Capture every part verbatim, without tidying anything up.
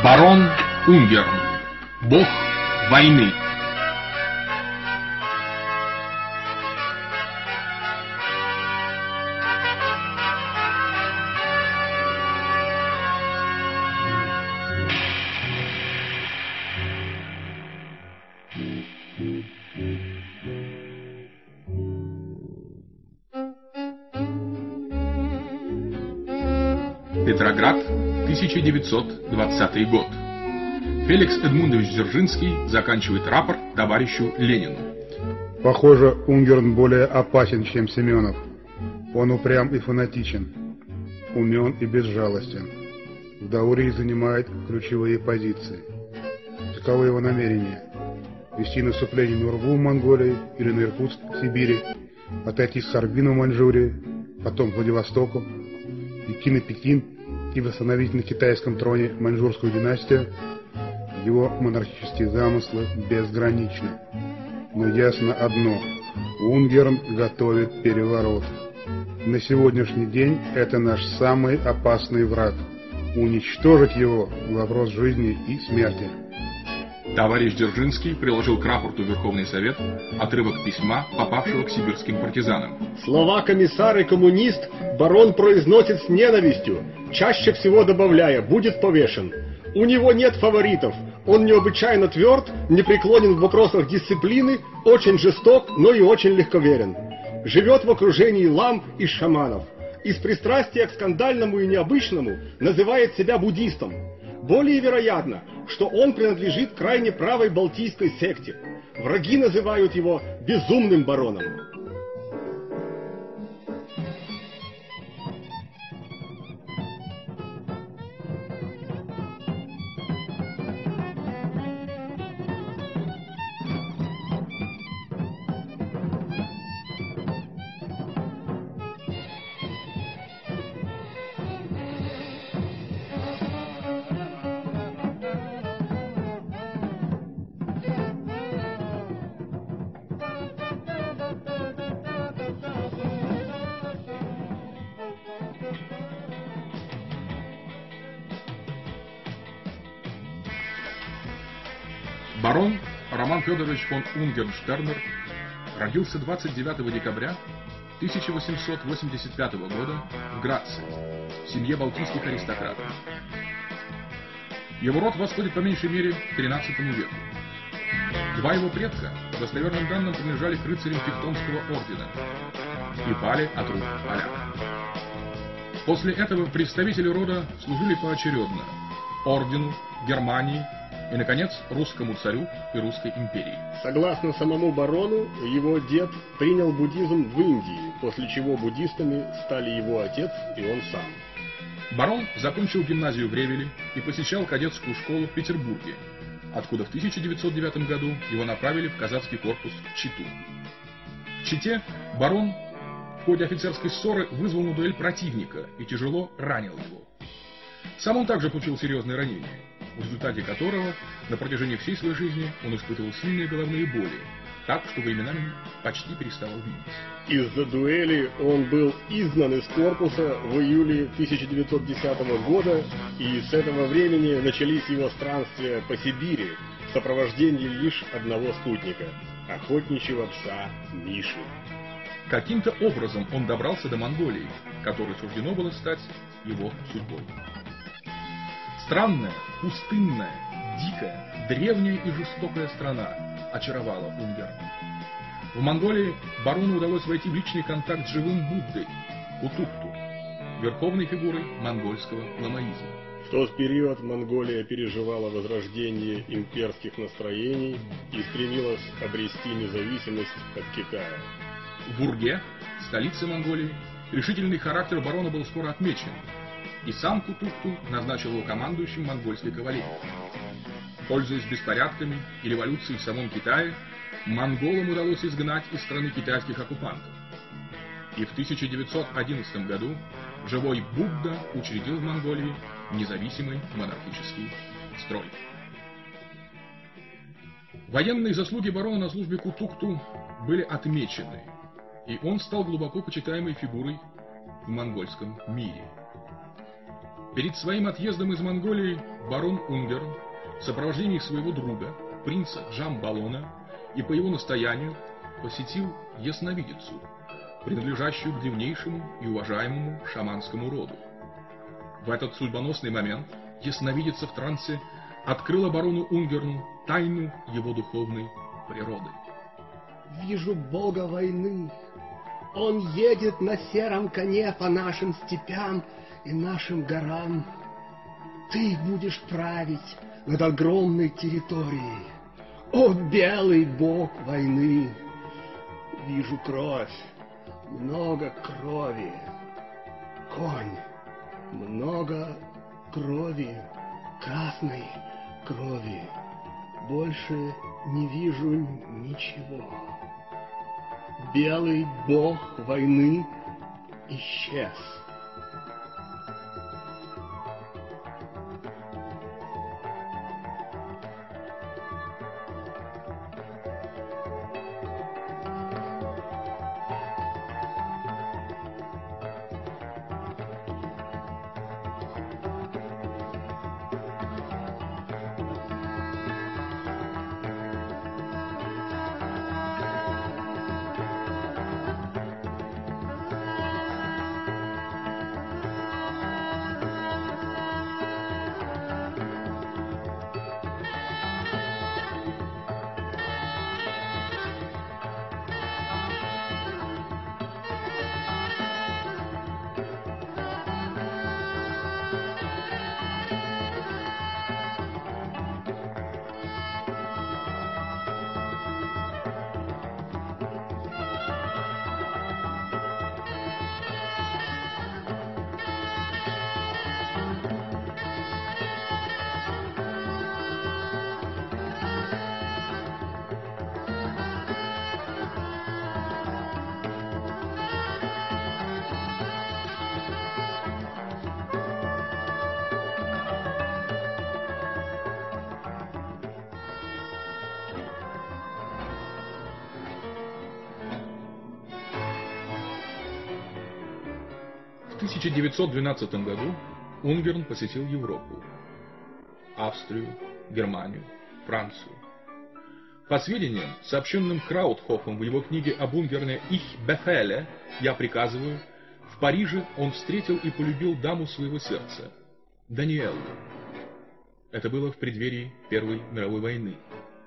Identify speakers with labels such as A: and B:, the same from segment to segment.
A: Барон Унгерн, бог войны. Петроград, тысяча девятьсот двадцатый год. Феликс Эдмундович Дзержинский заканчивает рапорт товарищу Ленину.
B: Похоже, Унгерн более опасен, чем Семенов. Он упрям и фанатичен, умен и безжалостен. В Даурии занимает ключевые позиции. Таковы его намерения: вести наступление на Ургу в Монголии или на Иркутск в Сибири, отойти с Харбина в Маньчжурии, потом к Владивостоку, идти на Пекин и восстановить на китайском троне маньчжурскую династию. Его монархические замыслы безграничны. Но ясно одно: Унгерн готовит переворот. На сегодняшний день это наш самый опасный враг. Уничтожить его – вопрос жизни и смерти.
A: Товарищ Дзержинский приложил к рапорту в Верховный Совет отрывок письма, попавшего к сибирским партизанам.
C: Слова комиссар и коммунист барон произносит с ненавистью, чаще всего добавляя: «будет повешен». У него нет фаворитов, он необычайно тверд, непреклонен в вопросах дисциплины, очень жесток, но и очень легковерен. Живет в окружении лам и шаманов. Из пристрастия к скандальному и необычному называет себя буддистом. Более вероятно, что он принадлежит крайне правой балтийской секте. Враги называют его безумным бароном.
A: Барон Роман Федорович фон Унгерн-Штернер родился двадцать девятого декабря тысяча восемьсот восемьдесят пятого года в Граце, в семье балтийских аристократов. Его род восходит по меньшей мере к тринадцатому веку. Два его предка, по достоверным данным, принадлежали к рыцарям Тевтонского ордена и пали от рук поляков. После этого представители рода служили поочередно ордену, Германии и, наконец, русскому царю и русской империи.
C: Согласно самому барону, его дед принял буддизм в Индии, после чего буддистами стали его отец и он сам.
A: Барон закончил гимназию в Ревеле и посещал кадетскую школу в Петербурге, откуда в тысяча девятьсот девятом году его направили в казацкий корпус в Читу. В Чите барон в ходе офицерской ссоры вызвал на дуэль противника и тяжело ранил его. Сам он также получил серьезные ранения, в результате которого на протяжении всей своей жизни он испытывал сильные головные боли, так, что временами почти переставал видеть.
C: Из-за дуэли он был изгнан из корпуса в июле тысяча девятьсот десятого года, и с этого времени начались его странствия по Сибири в сопровождении лишь одного спутника – охотничьего пса Миши.
A: Каким-то образом он добрался до Монголии, которой суждено было стать его судьбой. Странная, пустынная, дикая, древняя и жестокая страна очаровала Унгерна. В Монголии барону удалось войти в личный контакт с живым Буддой, Кутукту, верховной фигурой монгольского ламаизма.
C: В тот период Монголия переживала возрождение имперских настроений и стремилась обрести независимость от Китая.
A: В Урге, столице Монголии, решительный характер барона был скоро отмечен, и сам Кутукту назначил его командующим монгольской кавалерией. Пользуясь беспорядками и революцией в самом Китае, монголам удалось изгнать из страны китайских оккупантов. И в тысяча девятьсот одиннадцатом году живой Будда учредил в Монголии независимый монархический строй. Военные заслуги барона на службе Кутукту были отмечены, и он стал глубоко почитаемой фигурой в монгольском мире. Перед своим отъездом из Монголии барон Унгерн в сопровождении своего друга, принца Джамбалона, и по его настоянию посетил ясновидицу, принадлежащую к древнейшему и уважаемому шаманскому роду. В этот судьбоносный момент ясновидица в трансе открыла барону Унгерну тайну его духовной природы.
C: «Вижу бога войны. Он едет на сером коне по нашим степям и нашим горам. Ты будешь править над огромной территорией. О, белый бог войны! Вижу кровь, много крови. Конь, много крови, красной крови. Больше не вижу ничего. Белый бог войны исчез».
A: В тысяча девятьсот двенадцатом году Унгерн посетил Европу, Австрию, Германию, Францию. По сведениям, сообщенным Краутхофом в его книге об Унгерне «Ich befehle» «Я приказываю», в Париже он встретил и полюбил даму своего сердца, Даниэллу. Это было в преддверии Первой мировой войны.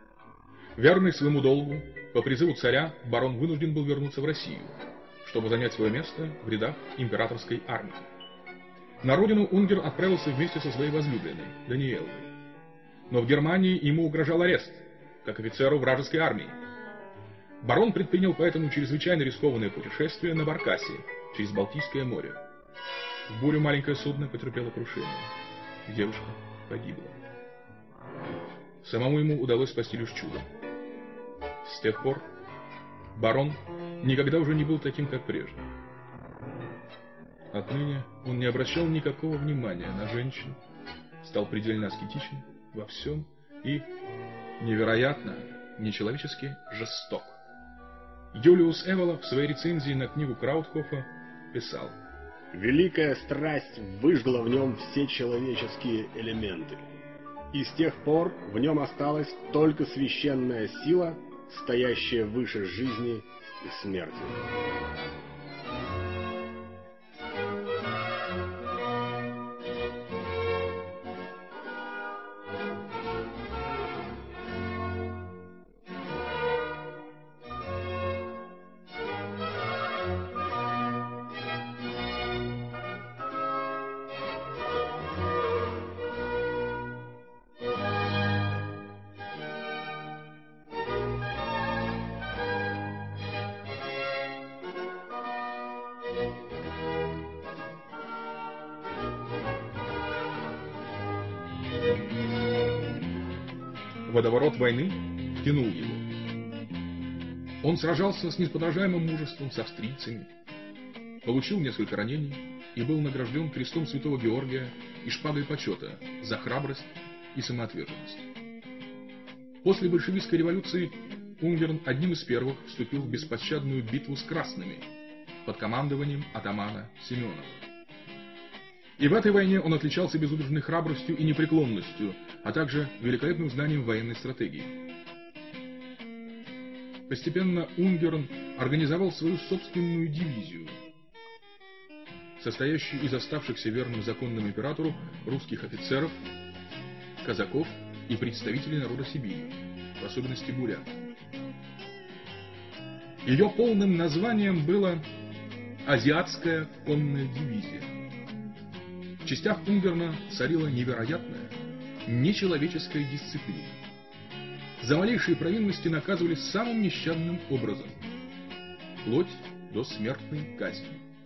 A: Верный своему долгу, по призыву царя барон вынужден был вернуться в Россию, чтобы занять свое место в рядах императорской армии. На родину Унгерн отправился вместе со своей возлюбленной, Даниэллой. Но в Германии ему угрожал арест, как офицеру вражеской армии. Барон предпринял поэтому чрезвычайно рискованное путешествие на баркасе через Балтийское море. В бурю маленькое судно потерпело крушение. Девушка погибла. Самому ему удалось спасти лишь чудом. С тех пор барон никогда уже не был таким, как прежде. Отныне он не обращал никакого внимания на женщин, стал предельно аскетичен во всем и, невероятно, нечеловечески жесток. Юлиус Эвола в своей рецензии на книгу Краутхофа писал:
C: «Великая страсть выжгла в нем все человеческие элементы, и с тех пор в нем осталась только священная сила, стоящая выше жизни и смерти».
A: Водоворот войны втянул его. Он сражался с неподражаемым мужеством с австрийцами, получил несколько ранений и был награжден крестом святого Георгия и шпагой почета за храбрость и самоотверженность. После большевистской революции Унгерн одним из первых вступил в беспощадную битву с красными под командованием атамана Семенова. И в этой войне он отличался безудержной храбростью и непреклонностью, а также великолепным знанием военной стратегии. Постепенно Унгерн организовал свою собственную дивизию, состоящую из оставшихся верным законному императору русских офицеров, казаков и представителей народа Сибири, в особенности бурят. Ее полным названием было «Азиатская конная дивизия». В частях Унгерна царила невероятная, нечеловеческая дисциплина. За малейшие провинности наказывали самым нещадным образом, вплоть до смертной казни.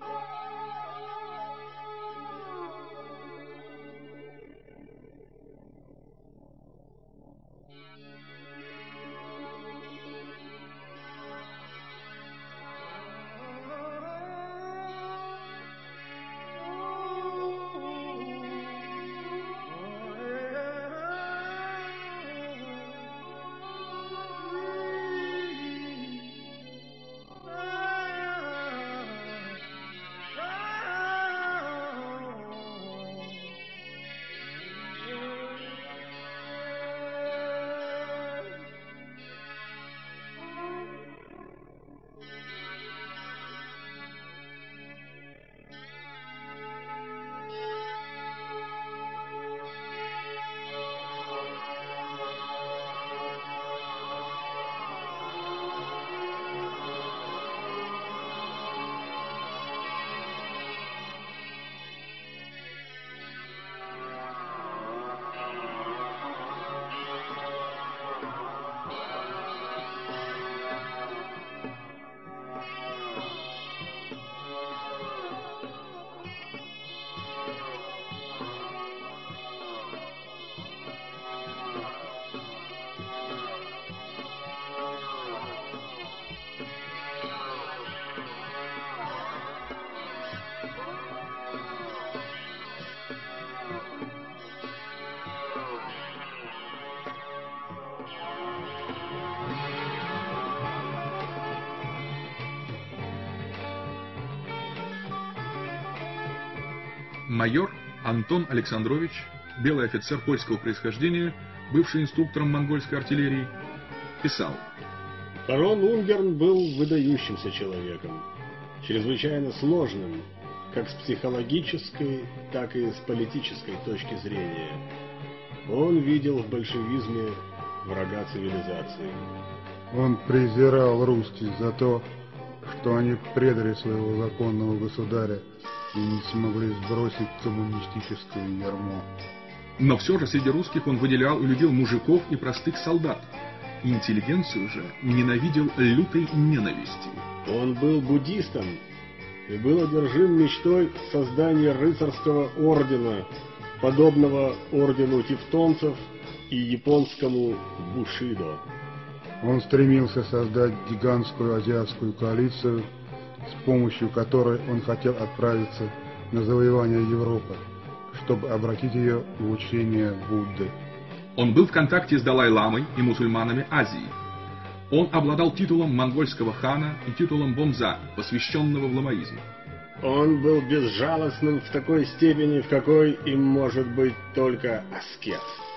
A: Майор Антон Александрович, белый офицер польского происхождения, бывший инструктором монгольской артиллерии, писал:
C: Барон Унгерн был выдающимся человеком, чрезвычайно сложным, как с психологической, так и с политической точки зрения. Он видел в большевизме врага цивилизации.
B: Он презирал русских за то, что они предали своего законного государя и не смогли сбросить коммунистическое ярмо.
A: Но все же среди русских он выделял и любил мужиков и простых солдат. Интеллигенцию же ненавидел лютой ненавистью.
C: Он был буддистом и был одержим мечтой создания рыцарского ордена, подобного ордену тевтонцев и японскому бушидо.
B: Он стремился создать гигантскую азиатскую коалицию, с помощью которой он хотел отправиться на завоевание Европы, чтобы обратить ее в учение Будды.
A: Он был в контакте с Далай-ламой и мусульманами Азии. Он обладал титулом монгольского хана и титулом бонза, посвященного в ламаизм.
C: Он был безжалостным в такой степени, в какой им может быть только аскет.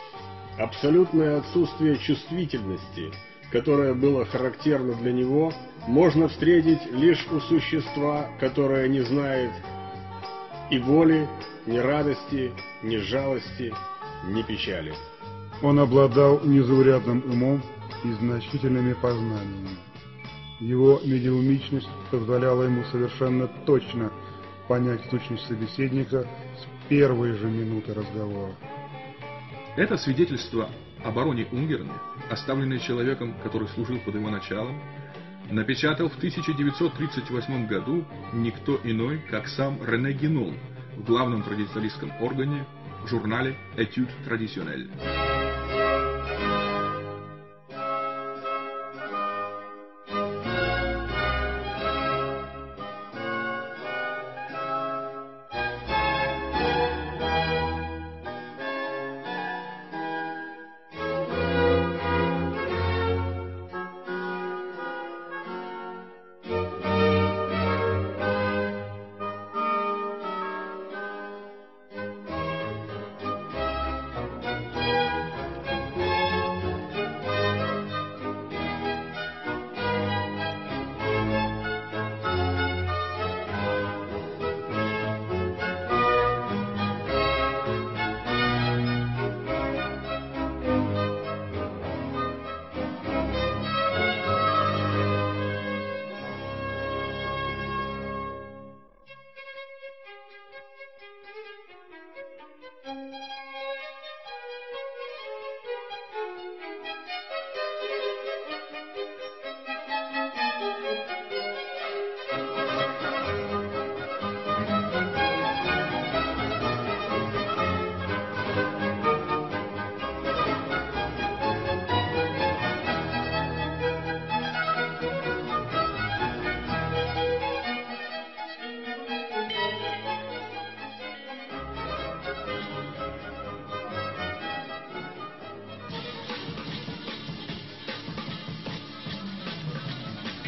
C: Абсолютное отсутствие чувствительности, которое было характерно для него, можно встретить лишь у существа, которое не знает и воли, ни радости, ни жалости, ни печали.
B: Он обладал незаурядным умом и значительными познаниями. Его медиумичность позволяла ему совершенно точно понять сущность собеседника с первой же минуты разговора.
A: Это свидетельство о бароне Унгерне, оставленное человеком, который служил под его началом, напечатал в тысяча девятьсот тридцать восьмом году никто иной, как сам Рене Генон в главном традиционалистском органе, журнале «Études traditionnelles».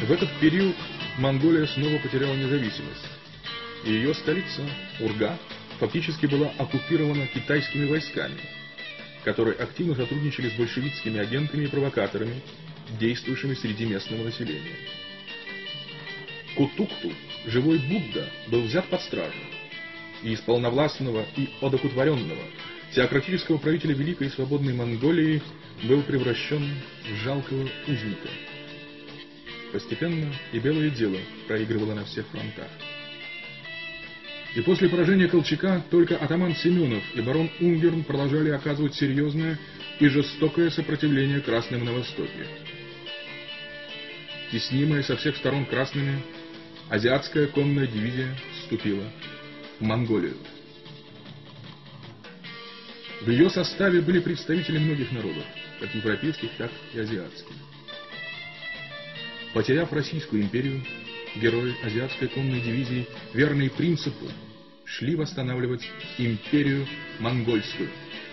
A: В этот период Монголия снова потеряла независимость, и ее столица, Урга, фактически была оккупирована китайскими войсками, которые активно сотрудничали с большевистскими агентами и провокаторами, действующими среди местного населения. Кутукту, живой Будда, был взят под стражу, и из полновластного и одокотворенного теократического правителя Великой и Свободной Монголии был превращен в жалкого узника. Постепенно и белое дело проигрывало на всех фронтах. И после поражения Колчака только атаман Семенов и барон Унгерн продолжали оказывать серьезное и жестокое сопротивление красным на Востоке. Теснимая со всех сторон красными, азиатская конная дивизия вступила в Монголию. В ее составе были представители многих народов, как европейских, так и азиатских. Потеряв Российскую империю, герои азиатской конной дивизии, верные принципу, шли восстанавливать империю монгольскую.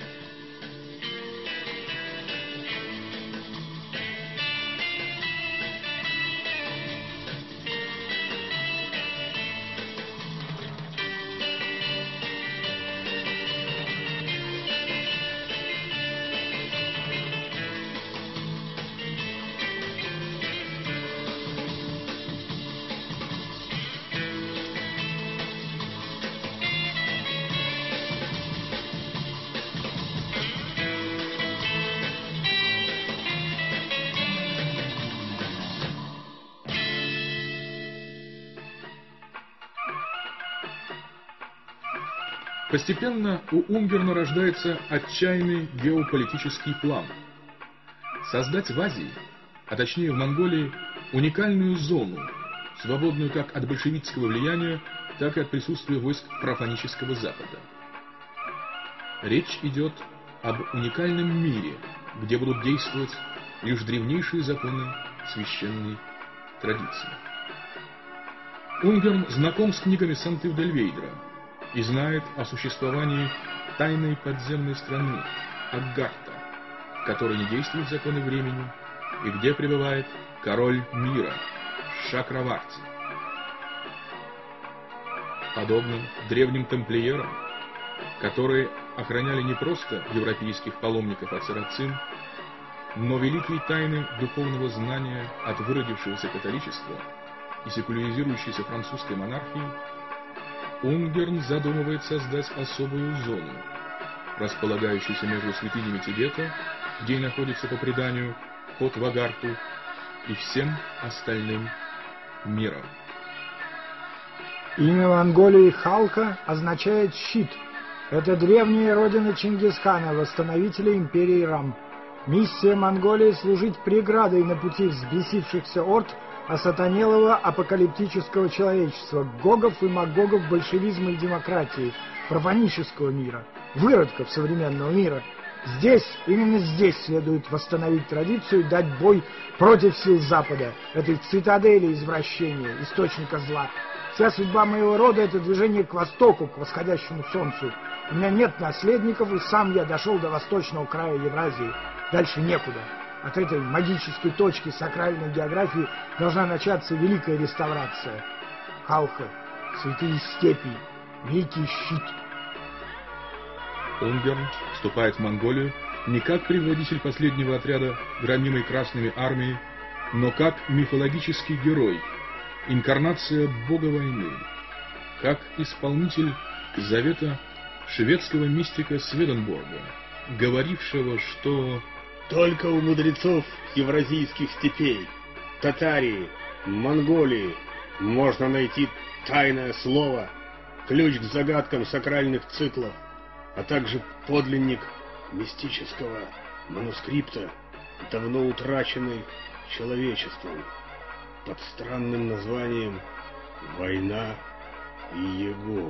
A: Постепенно у Унгерна рождается отчаянный геополитический план – создать в Азии, а точнее в Монголии, уникальную зону, свободную как от большевистского влияния, так и от присутствия войск профанического Запада. Речь идет об уникальном мире, где будут действовать лишь древнейшие законы священной традиции. Унгерн знаком с книгами Сантевдельвейдера и знает о существовании тайной подземной страны Аггарта, в которой не действуют законы времени и где пребывает король мира Шакраварти. Подобно древним тамплиерам, которые охраняли не просто европейских паломников от сарацин, но великие тайны духовного знания от выродившегося католичества и секуляризирующейся французской монархии, Унгерн задумывает создать особую зону, располагающуюся между святынями Тибета, где и находится по преданию вход в Агарту, и всем остальным миром.
D: Имя Монголии Халка означает «щит». Это древняя родина Чингисхана, восстановителя империи Рам. Миссия Монголии — служить преградой на пути взбесившихся орд осатанелого апокалиптического человечества, гогов и магогов большевизма и демократии, профанического мира, выродков современного мира. Здесь, именно здесь следует восстановить традицию и дать бой против сил Запада, этой цитадели извращения, источника зла. Вся судьба моего рода — это движение к востоку, к восходящему солнцу. У меня нет наследников, и сам я дошел до восточного края Евразии. Дальше некуда. От этой магической точки сакральной географии должна начаться великая реставрация. Халха, святые степи, великий щит.
A: Унгерн вступает в Монголию не как предводитель последнего отряда, громимой красными армии, но как мифологический герой, инкарнация бога войны, как исполнитель завета шведского мистика Сведенборга, говорившего, что
C: только у мудрецов евразийских степей, Татарии, Монголии можно найти тайное слово, ключ к загадкам сакральных циклов, а также подлинник мистического манускрипта, давно утраченный человечеством, под странным названием «Война Иеговы».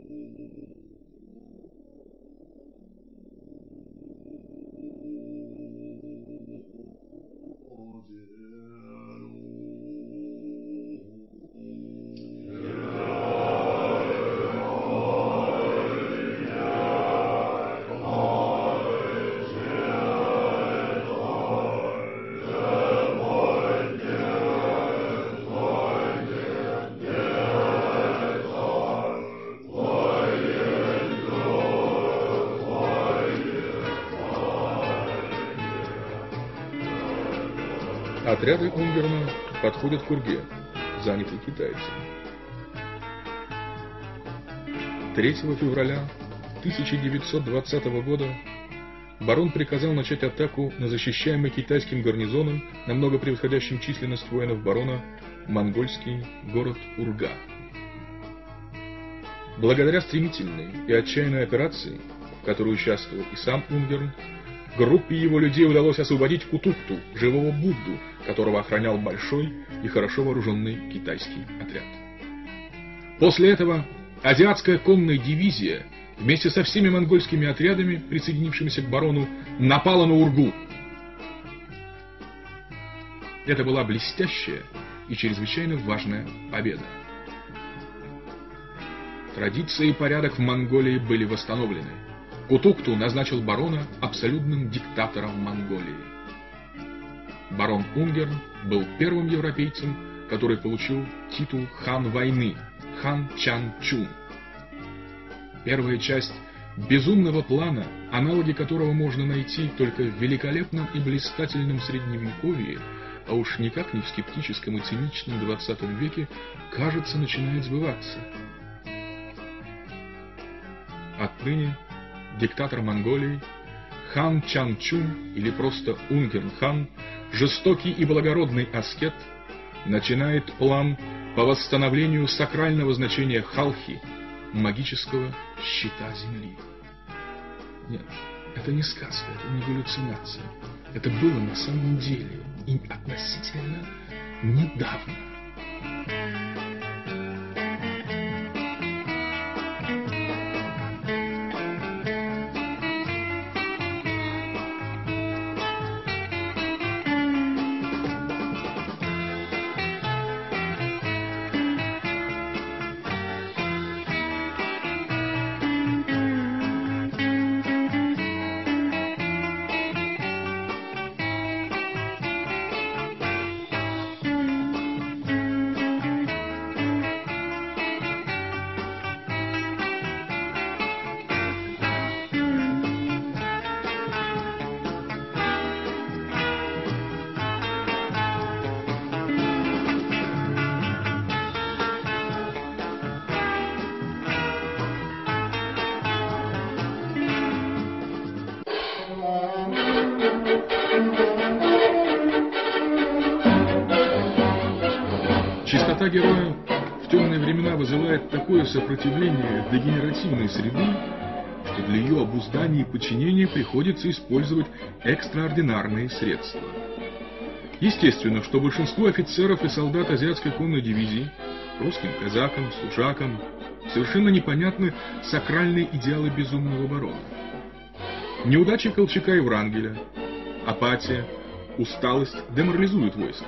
A: Отряды Унгерна подходят к Урге, занятой китайцами. третьего февраля тысяча девятьсот двадцатого года барон приказал начать атаку на защищаемый китайским гарнизоном, намного превосходящим численность воинов барона, монгольский город Урга. Благодаря стремительной и отчаянной операции, в которой участвовал и сам Унгерн, группе его людей удалось освободить Кутукту, живого Будду, которого охранял большой и хорошо вооруженный китайский отряд. После этого азиатская конная дивизия вместе со всеми монгольскими отрядами, присоединившимися к барону, напала на Ургу. Это была блестящая и чрезвычайно важная победа. Традиции и порядок в Монголии были восстановлены. Кутукту назначил барона абсолютным диктатором Монголии. Барон Унгерн был первым европейцем, который получил титул хан войны, хан Чан Чун. Первая часть безумного плана, аналоги которого можно найти только в великолепном и блистательном средневековье, а уж никак не в скептическом и циничном двадцатом веке, кажется, начинает сбываться. Отныне диктатор Монголии, хан Чан Чун или просто Унгерн хан, жестокий и благородный аскет, начинает план по восстановлению сакрального значения Халхи, магического щита земли. Нет, это не сказка, это не галлюцинация. Это было на самом деле и относительно недавно. Чистота героя в темные времена вызывает такое сопротивление дегенеративной среды, что для ее обуздания и подчинения приходится использовать экстраординарные средства. Естественно, что большинству офицеров и солдат азиатской конной дивизии, русским казакам, служакам, совершенно непонятны сакральные идеалы безумного барона. Неудачи Колчака и Врангеля, апатия, усталость деморализуют войско.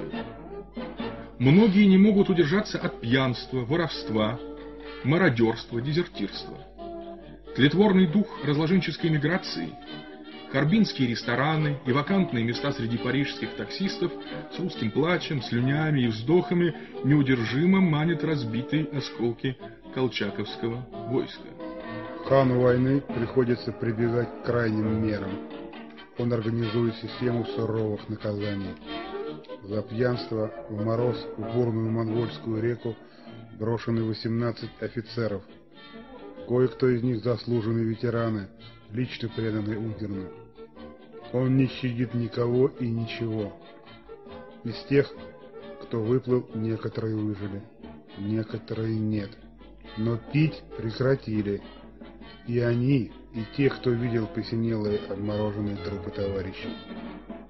A: Многие не могут удержаться от пьянства, воровства, мародерства, дезертирства. Тлетворный дух разложенческой миграции, харбинские рестораны и вакантные места среди парижских таксистов с русским плачем, слюнями и вздохами неудержимо манят разбитые осколки колчаковского войска.
B: Хану войны приходится прибегать к крайним мерам. Он организует систему суровых наказаний. За пьянство в мороз в бурную монгольскую реку брошены восемнадцать офицеров. Кое-кто из них заслуженные ветераны, лично преданные Унгерну. Он не щадит никого и ничего. Из тех, кто выплыл, некоторые выжили, некоторые нет. Но пить прекратили. И они, и те, кто видел посинелые обмороженные трупы товарищей.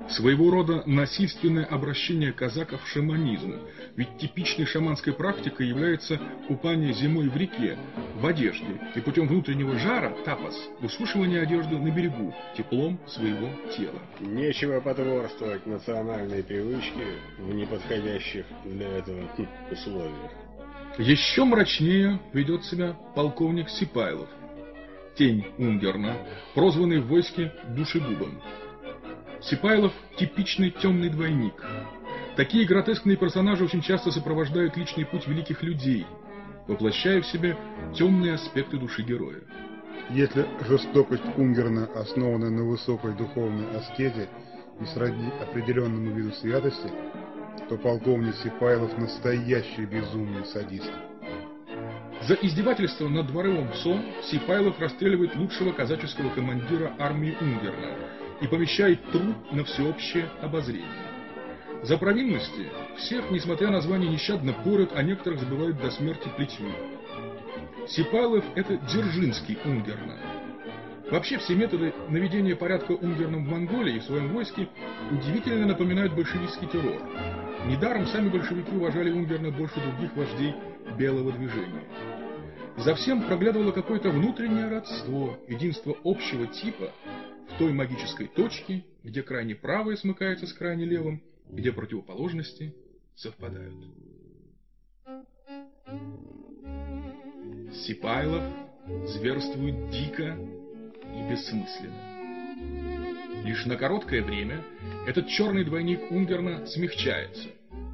A: Своего рода насильственное обращение казаков в шаманизм, ведь типичной шаманской практикой является купание зимой в реке, в одежде, и путем внутреннего жара, тапас, высушивание одежды на берегу, теплом своего тела.
C: Нечего потворствовать национальной привычке в неподходящих для этого условиях.
A: Еще мрачнее ведет себя полковник Сипайлов, тень Унгерна, прозванный в войске душегубом. Сипайлов – типичный темный двойник. Такие гротескные персонажи очень часто сопровождают личный путь великих людей, воплощая в себе темные аспекты души героя.
B: Если жестокость Унгерна основана на высокой духовной аскезе и сродни определенному виду святости, то полковник Сипайлов – настоящий безумный садист.
A: За издевательство над дворовым псом Сипайлов расстреливает лучшего казаческого командира армии Унгерна и помещает труп на всеобщее обозрение. За провинности всех, несмотря на звание, нещадно порют, а некоторых забывают до смерти плетью. Сипайлов – это Дзержинский Унгерна. Вообще все методы наведения порядка Унгерном в Монголии и в своем войске удивительно напоминают большевистский террор. Недаром сами большевики уважали Унгерна больше других вождей белого движения. За всем проглядывало какое-то внутреннее родство, единство общего типа в той магической точке, где крайне правое смыкается с крайне левым, где противоположности совпадают. Сипайлов зверствует дико и бессмысленно. Лишь на короткое время этот черный двойник Унгерна смягчается.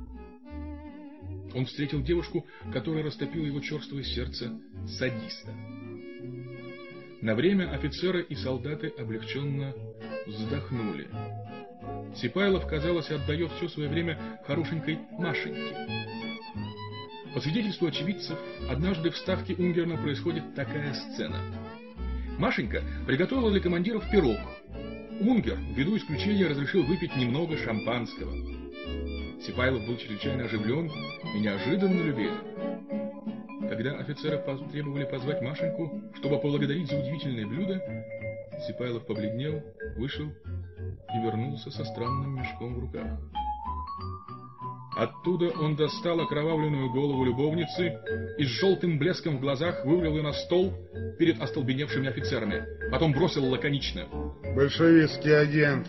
A: Он встретил девушку, которая растопила его черствое сердце садиста. На время офицеры и солдаты облегченно вздохнули. Сипайлов, казалось, отдает все свое время хорошенькой Машеньке. По свидетельству очевидцев, однажды в ставке Унгерна происходит такая сцена. Машенька приготовила для командиров пирог. Унгер, ввиду исключения, разрешил выпить немного шампанского. Сипайлов был чрезвычайно оживлен и неожиданно любезен. Когда офицеры потребовали позвать Машеньку, чтобы поблагодарить за удивительное блюдо, Сипайлов побледнел, вышел и вернулся со странным мешком в руках. Оттуда он достал окровавленную голову любовницы и с желтым блеском в глазах вывалил ее на стол перед остолбеневшими офицерами. Потом бросил лаконично:
B: «Большевистский агент».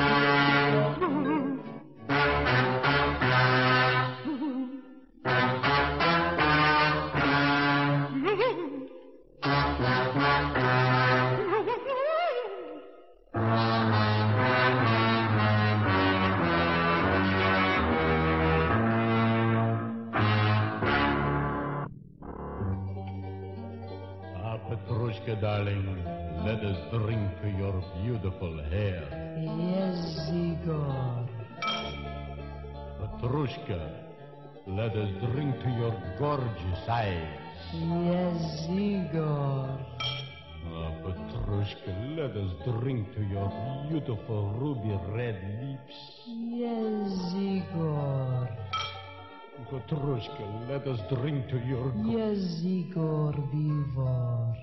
E: Petrushka, darling, let us drink to your beautiful hair.
F: Yes, Igor.
E: Petrushka, let us drink to your gorgeous eyes.
F: Yes, Igor.
E: Ah, Petrushka, let us drink to your beautiful ruby red lips.
F: Yes, Igor.
E: Petrushka, let us drink to your...
F: Yes, Igor, Vivor.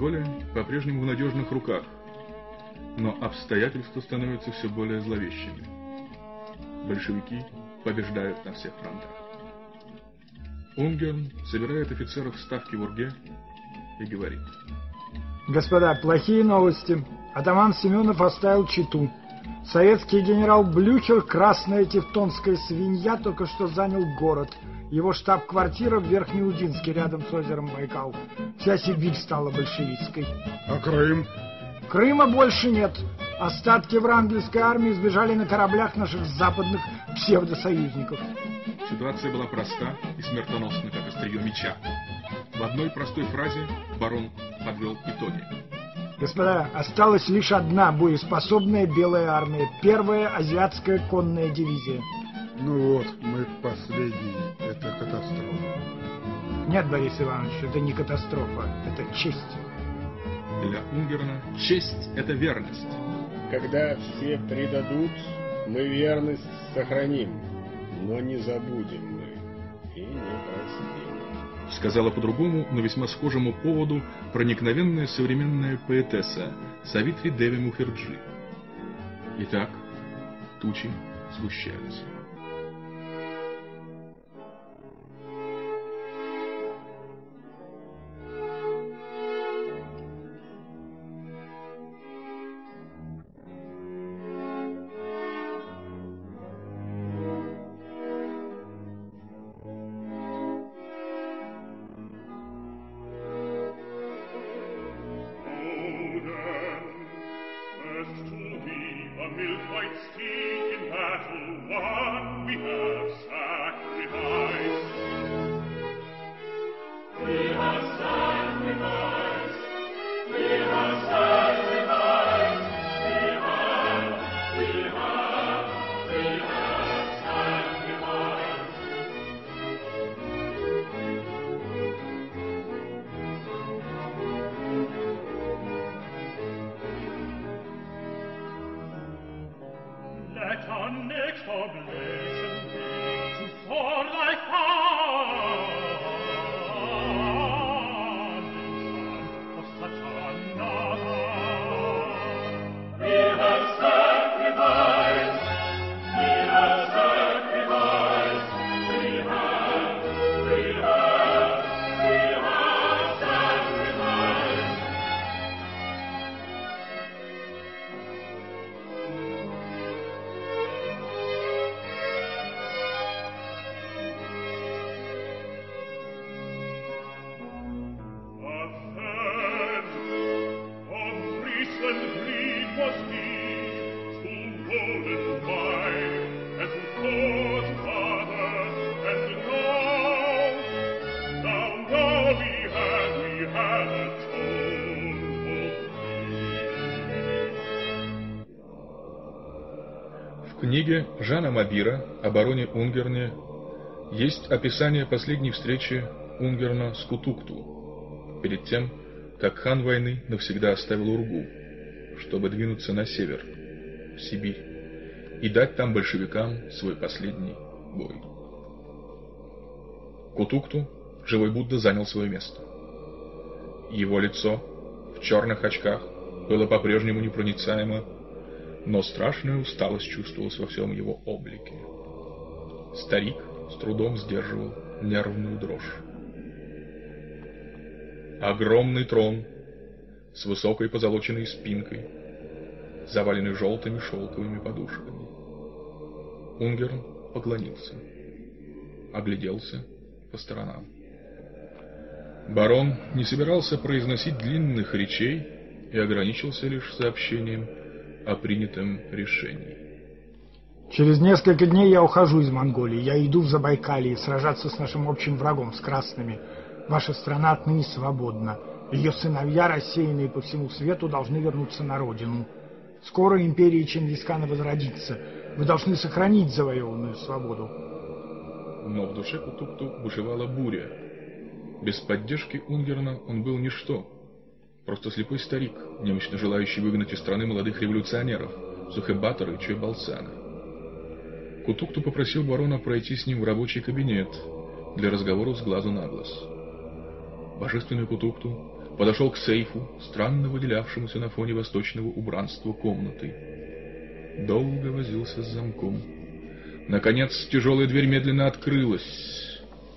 A: Монголия по-прежнему в надежных руках, но обстоятельства становятся все более зловещими. Большевики побеждают на всех фронтах. Унгерн собирает офицеров ставки в Урге и говорит:
D: Господа, плохие новости. Атаман Семенов оставил Читу. Советский генерал Блюхер, красная тевтонская свинья, только что занял город. Его штаб-квартира в Верхнеудинске, рядом с озером Байкал. Вся Сибирь стала большевистской.
B: А Крым?
D: Крыма больше нет. Остатки врангельской армии сбежали на кораблях наших западных псевдосоюзников.
A: Ситуация была проста и смертоносна, как острие меча. В одной простой фразе барон подвел итоги.
D: Господа, осталась лишь одна боеспособная белая армия, первая азиатская конная дивизия.
B: Ну вот, мы последние. Это катастрофа.
D: Нет, Борис Иванович, это не катастрофа, это честь.
A: Для Унгерна честь — это верность.
C: Когда все предадут, мы верность сохраним, но не забудем мы и не простим.
A: Сказала по-другому, но весьма схожему поводу проникновенная современная поэтесса Савитри Деви Мухерджи. Итак, тучи сгущались. В книге Жана Мабира о бароне Унгерне есть описание последней встречи Унгерна с Кутукту, перед тем, как хан войны навсегда оставил Ургу, чтобы двинуться на север, в Сибирь, и дать там большевикам свой последний бой. Кутукту, живой Будда, занял свое место. Его лицо в черных очках было по-прежнему непроницаемо, но страшная усталость чувствовалась во всем его облике. Старик с трудом сдерживал нервную дрожь. Огромный трон с высокой позолоченной спинкой, заваленный желтыми шелковыми подушками. Унгерн поклонился, огляделся по сторонам. Барон не собирался произносить длинных речей и ограничился лишь сообщением о принятом решении.
D: Через несколько дней я ухожу из Монголии. Я иду в Забайкалье сражаться с нашим общим врагом, с красными. Ваша страна отныне свободна. Ее сыновья, рассеянные по всему свету, должны вернуться на родину. Скоро империя Чингисхана возродится. Вы должны сохранить завоеванную свободу.
A: Но в душе Кутукту бушевала буря. Без поддержки Унгерна он был ничто. Просто слепой старик, немощно желающий выгнать из страны молодых революционеров, Сухебатора и Чойбалсана. Кутукту попросил барона пройти с ним в рабочий кабинет для разговоров с глазу на глаз. Божественный Кутукту подошел к сейфу, странно выделявшемуся на фоне восточного убранства комнаты. Долго возился с замком. Наконец, тяжелая дверь медленно открылась.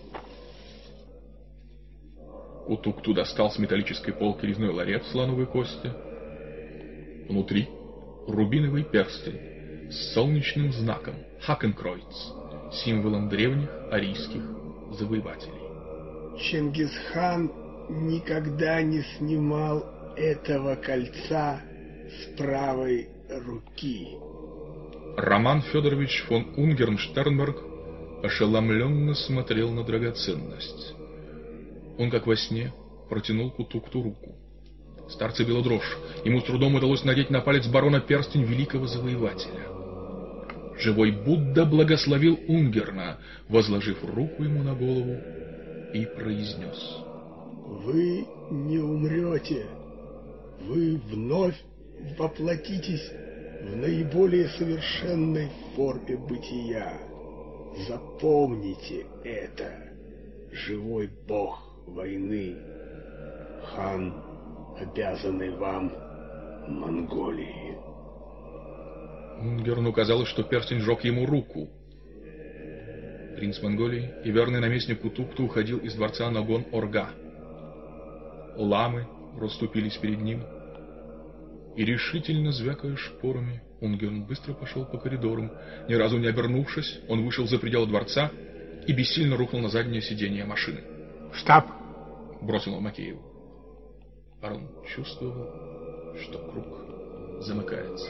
A: Кутукту достал с металлической полки резной ларец слоновой кости. Внутри рубиновый перстень с солнечным знаком Хакенкройц, символом древних арийских завоевателей.
G: Чингисхан никогда не снимал этого кольца с правой руки.
A: Роман Федорович фон Унгерн-Штернберг ошеломленно смотрел на драгоценность. Он, как во сне, протянул Кутукту руку. Старца била дрожь. Ему с трудом удалось надеть на палец барона перстень великого завоевателя. Живой Будда благословил Унгерна, возложив руку ему на голову, и произнес:
G: «Вы не умрете. Вы вновь воплотитесь в наиболее совершенной форме бытия. Запомните это, живой бог войны, хан, обязанный вам Монголии».
A: Унгерну казалось, что перстень сжег ему руку. Принц Монголии и верный наместник Кутукту уходил из дворца Ногон-Орга. Ламы расступились перед ним, и решительно звякая шпорами, Унгерн быстро пошел по коридорам. Ни разу не обернувшись, он вышел за пределы дворца и бессильно рухнул на заднее сиденье машины.
D: «Штаб!»
A: — бросил он Макееву. Барон чувствовал, что круг замыкается.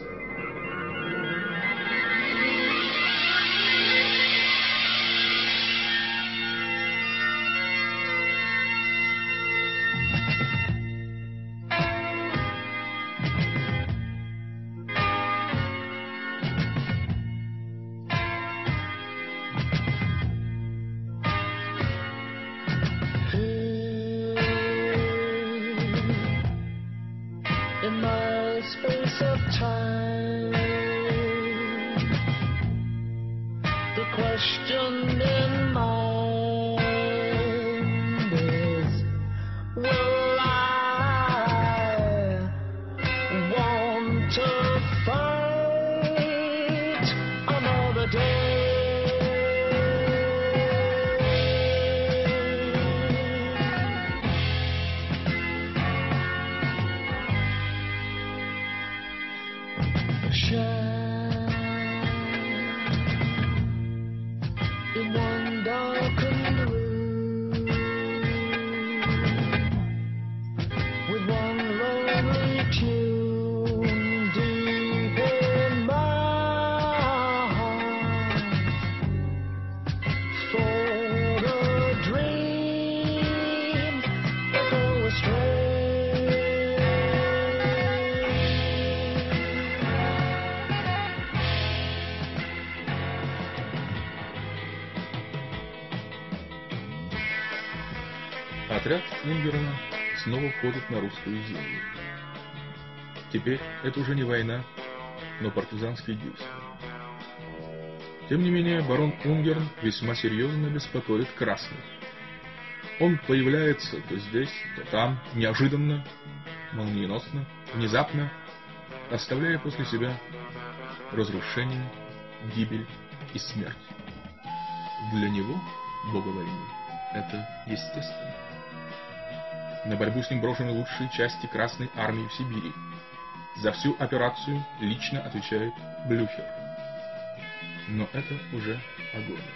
A: Отряд Унгерна снова входит на русскую землю. Теперь это уже не война, но партизанские действия. Тем не менее, барон Унгерн весьма серьезно беспокоит красных. Он появляется то здесь, то там, неожиданно, молниеносно, внезапно, оставляя после себя разрушение, гибель и смерть. Для него, бога войны, это естественно. На борьбу с ним брошены лучшие части Красной армии в Сибири. За всю операцию лично отвечает Блюхер. Но это уже агония.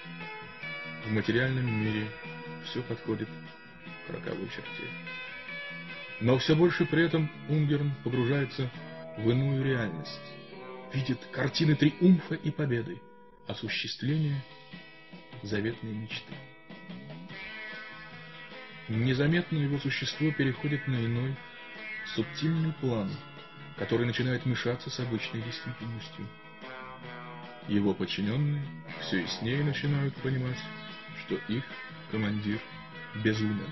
A: В материальном мире все подходит к роковой черте. Но все больше при этом Унгерн погружается в иную реальность. Видит картины триумфа и победы, осуществления заветной мечты. Незаметно его существо переходит на иной, субтильный план, который начинает мешаться с обычной действительностью. Его подчиненные все яснее начинают понимать, что их командир безумен.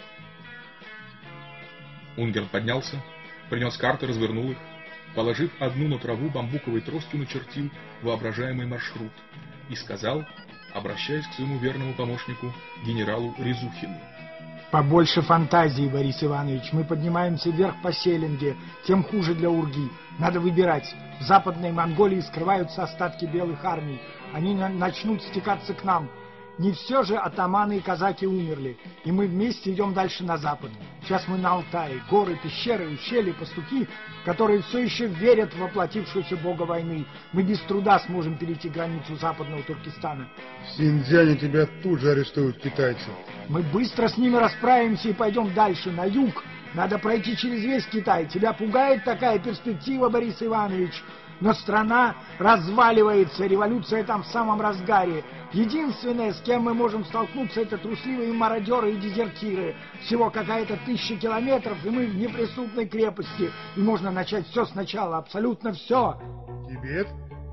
A: Унгерн поднялся, принес карты, развернул их, положив одну на траву, бамбуковой тростью начертил воображаемый маршрут и сказал, обращаясь к своему верному помощнику, генералу Резухину:
D: Побольше фантазии, Борис Иванович. Мы поднимаемся вверх по Селенге, тем хуже для Урги. Надо выбирать. В Западной Монголии скрываются остатки белых армий. Они на- начнут стекаться к нам. Не все же атаманы и казаки умерли, и мы вместе идем дальше на запад. Сейчас мы на Алтае. Горы, пещеры, ущелья, пастухи, которые все еще верят в воплотившуюся бога войны. Мы без труда сможем перейти границу западного Туркестана.
B: В Синьцзяне тебя тут же арестуют китайцы.
D: Мы быстро с ними расправимся и пойдем дальше, на юг. Надо пройти через весь Китай. Тебя пугает такая перспектива, Борис Иванович? Но страна разваливается, революция там в самом разгаре. Единственное, с кем мы можем столкнуться, это трусливые мародеры и дезертиры. Всего какая-то тысяча километров, и мы в неприступной крепости. И можно начать все сначала, абсолютно все.
B: Тибет?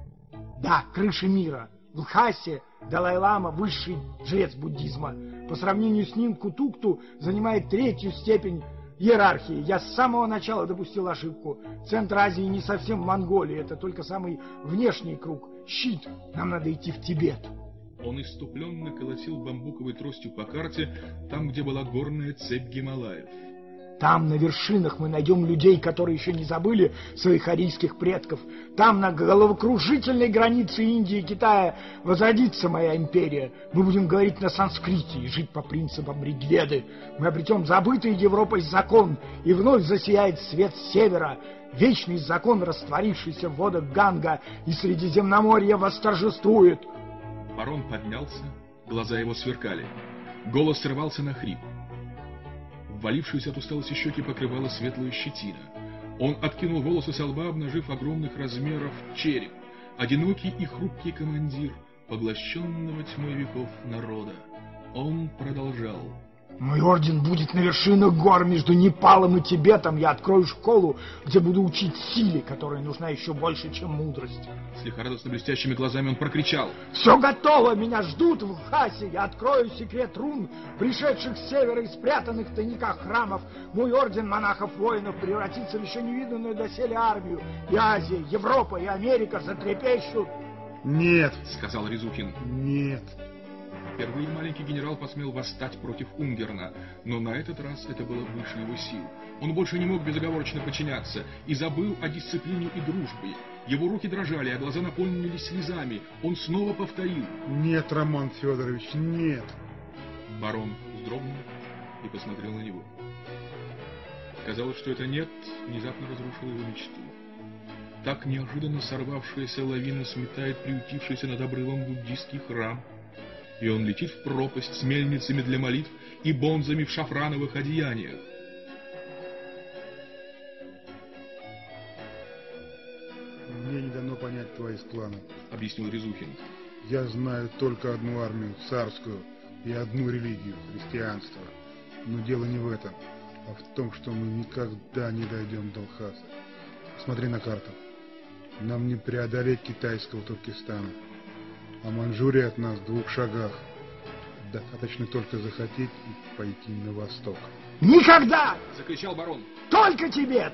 D: Да, крыша мира. В Лхасе Далай-лама — высший жрец буддизма. По сравнению с ним Кутукту занимает третью степень иерархии. Я с самого начала допустил ошибку. Центр Азии не совсем в Монголии, это только самый внешний круг. Щит. Нам надо идти в Тибет.
A: Он иступленно колотил бамбуковой тростью по карте, там, где была горная цепь Гималаев.
D: Там, на вершинах, мы найдем людей, которые еще не забыли своих арийских предков. Там, на головокружительной границе Индии и Китая, возродится моя империя. Мы будем говорить на санскрите и жить по принципам Ригведы. Мы обретем забытый Европой закон, и вновь засияет свет севера. Вечный закон, растворившийся в водах Ганга, и Средиземноморье восторжествует.
A: Барон поднялся, глаза его сверкали. Голос срывался на хрип. Ввалившуюся от усталости щеки покрывала светлая щетина. Он откинул волосы со лба, обнажив огромных размеров череп. Одинокий и хрупкий командир поглощенного тьмой веков народа. Он продолжал.
D: Мой орден будет на вершинах гор между Непалом и Тибетом. Я открою школу, где буду учить силе, которая нужна еще больше, чем мудрость.
A: С лихорадочно блестящими глазами он прокричал.
D: Все готово, меня ждут в Лхасе. Я открою секрет рун, пришедших с севера и спрятанных в тайниках храмов. Мой орден монахов-воинов превратится в еще невиданную доселе армию. И Азия, Европа и Америка затрепещут.
B: Нет,
A: сказал Резухин.
B: Нет.
A: Впервые маленький генерал посмел восстать против Унгерна, но на этот раз это было выше его сил. Он больше не мог безоговорочно подчиняться и забыл о дисциплине и дружбе. Его руки дрожали, а глаза наполнились слезами. Он снова повторил.
B: Нет, Роман Федорович, нет.
A: Барон вздрогнул и посмотрел на него. Казалось, что это «нет» внезапно разрушило его мечту. Так неожиданно сорвавшаяся лавина сметает приютившийся над обрывом буддийский храм, и он летит в пропасть с мельницами для молитв и бонзами в шафрановых одеяниях.
B: Мне не дано понять твои планы,
A: объяснил Резухин.
B: Я знаю только одну армию, царскую, и одну религию, христианство. Но дело не в этом, а в том, что мы никогда не дойдем до Лхаса. Смотри на карту. Нам не преодолеть китайского Туркестана. А Манчжурия от нас в двух шагах. Достаточно только захотеть и пойти на восток.
D: Никогда!
A: Закричал барон.
D: Только Тибет!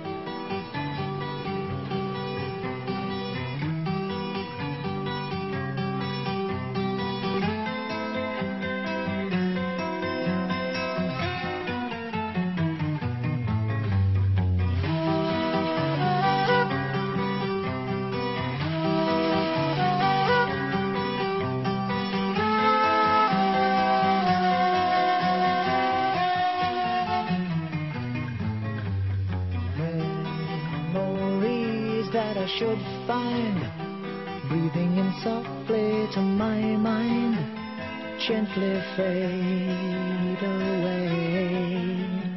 F: Should find breathing in softly to my mind, gently fade away,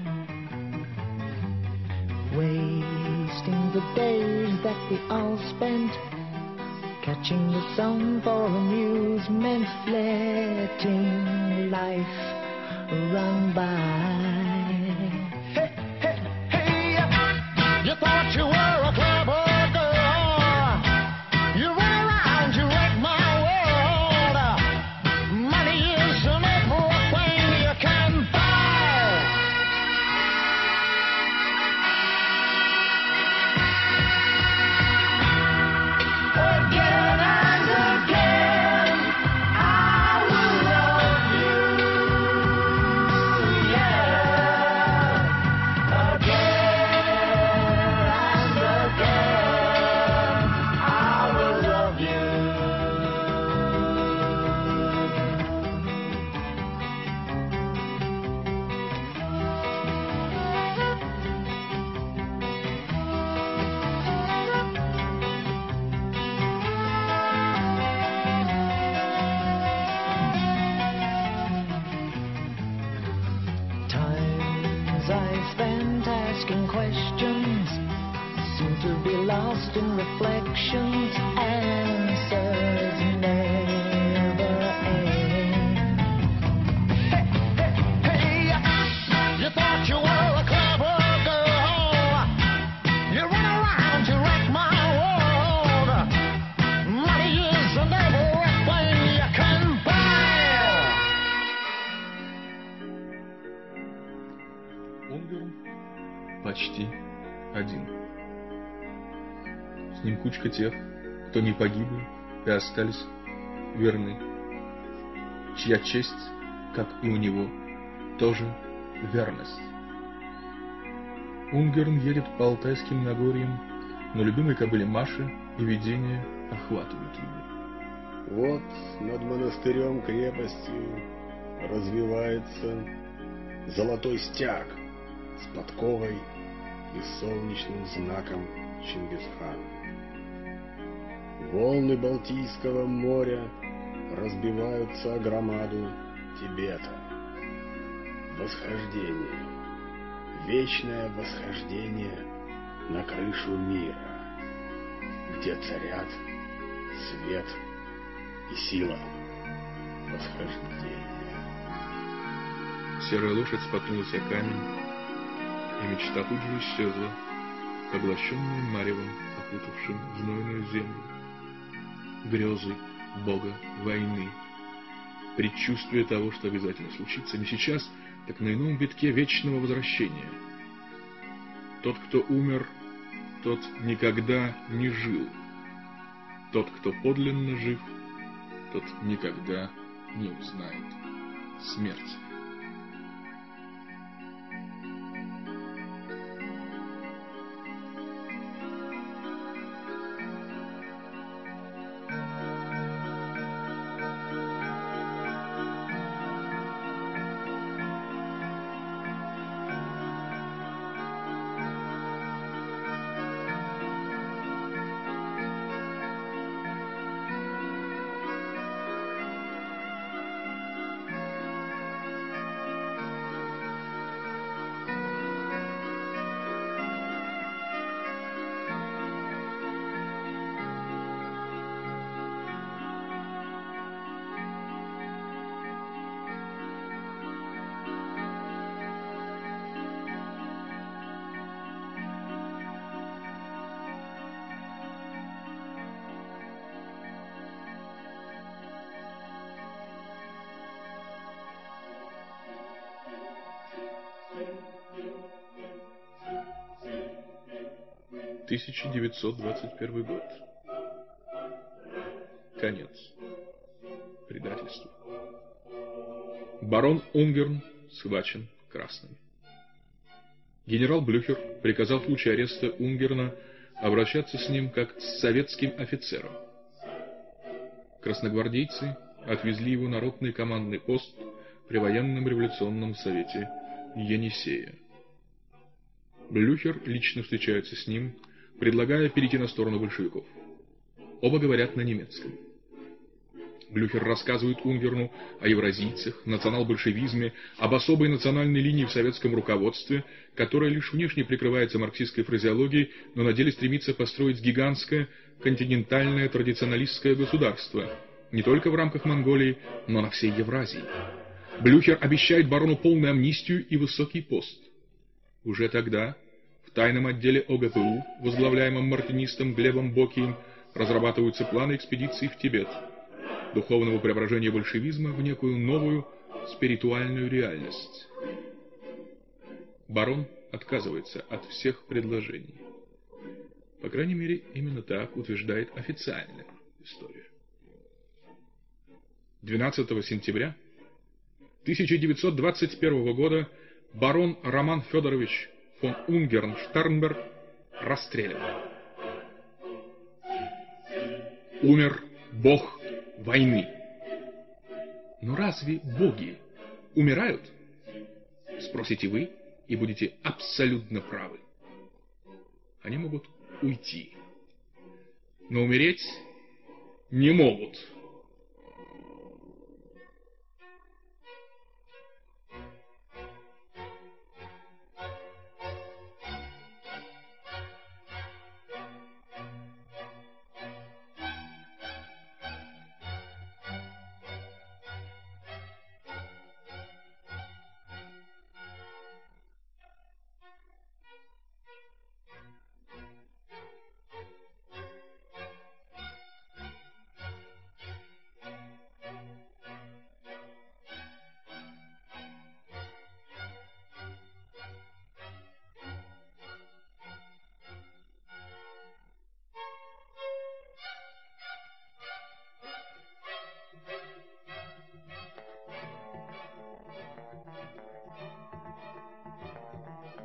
F: wasting the days that we all spent catching the sun for amusement, letting life run by. Hey, hey, hey, you thought you were a clever yeah. asking questions seem to be lost in reflections. Answers never end. Hey, hey, hey, you thought you were a clever girl. You run around to wreck my world. Money is everything you can buy.
A: Унгерн почти один. С ним кучка тех, кто не погибли и остались верны, чья честь, как и у него, тоже верность. Унгерн едет по Алтайским Нагорьям на любимой кобыле Маши, и видения охватывают его.
C: Вот над монастырем крепостью развивается золотой стяг с подковой и солнечным знаком Чингисхана. Волны Балтийского моря разбиваются о громаду Тибета. Восхождение, вечное восхождение на крышу мира, где царят свет и сила восхождения.
A: Серая лошадь споткнулась о камень, и мечта тут же исчезла, поглощенная маревом, окутавшим знойную землю. Грезы бога войны, предчувствие того, что обязательно случится не сейчас, так на ином витке вечного возвращения. Тот, кто умер, тот никогда не жил. Тот, кто подлинно жив, тот никогда не узнает смерти. тысяча девятьсот двадцать первый год. Конец. Предательство. Барон Унгерн схвачен красными. Генерал Блюхер приказал в случае ареста Унгерна обращаться с ним как с советским офицером. Красногвардейцы отвезли его на ротный командный пост при военном революционном совете Енисея. Блюхер лично встречается с ним, предлагая перейти на сторону большевиков. Оба говорят на немецком. Блюхер рассказывает Унгерну о евразийцах, национал-большевизме, об особой национальной линии в советском руководстве, которая лишь внешне прикрывается марксистской фразеологией, но на деле стремится построить гигантское континентальное традиционалистское государство, не только в рамках Монголии, но на всей Евразии. Блюхер обещает барону полную амнистию и высокий пост. Уже тогда в тайном отделе О Г П У, возглавляемом мартинистом Глебом Бокием, разрабатываются планы экспедиции в Тибет, духовного преображения большевизма в некую новую спиритуальную реальность. Барон отказывается от всех предложений. По крайней мере, именно так утверждает официальная история. двенадцатого сентября тысяча девятьсот двадцать первого года барон Роман Федорович фон Унгерн-Штернберг расстрелян. Умер бог войны. Но разве боги умирают? Спросите вы, и будете абсолютно правы. Они могут уйти, но умереть не могут.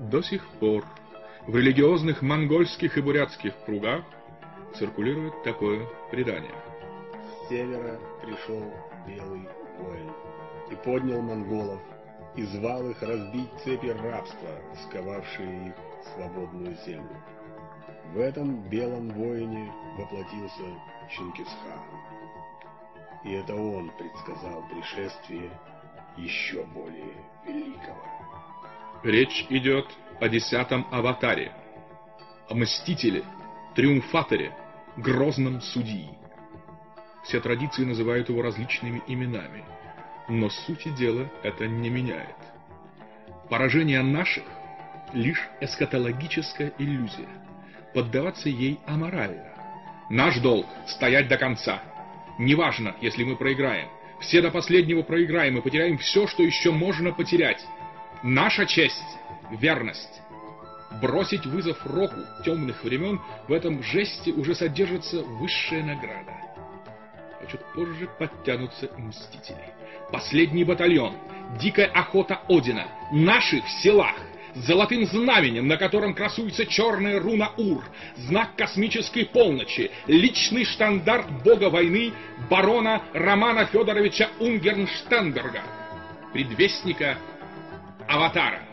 A: До сих пор в религиозных монгольских и бурятских кругах циркулирует такое предание.
G: С севера пришел белый воин и поднял монголов, и звал их разбить цепи рабства, сковавшие их в свободную землю. В этом белом воине воплотился Чингисхан. И это он предсказал пришествие еще более великого.
A: Речь идет о десятом аватаре, о мстителе, триумфаторе, грозном судьи. Все традиции называют его различными именами, но сути дела это не меняет. Поражение наших — лишь эсхатологическая иллюзия. Поддаваться ей аморально. Наш долг — стоять до конца. Неважно, если мы проиграем. Все до последнего проиграем и потеряем все, что еще можно потерять. Наша честь — верность. Бросить вызов року темных времен — в этом жесте уже содержится высшая награда. А чуть позже подтянутся мстители. Последний батальон, дикая охота Одина, наши в селах, с золотым знаменем, на котором красуется черная руна Ур, знак космической полночи, личный штандарт бога войны барона Романа Федоровича Унгернштенберга, предвестника Аватара.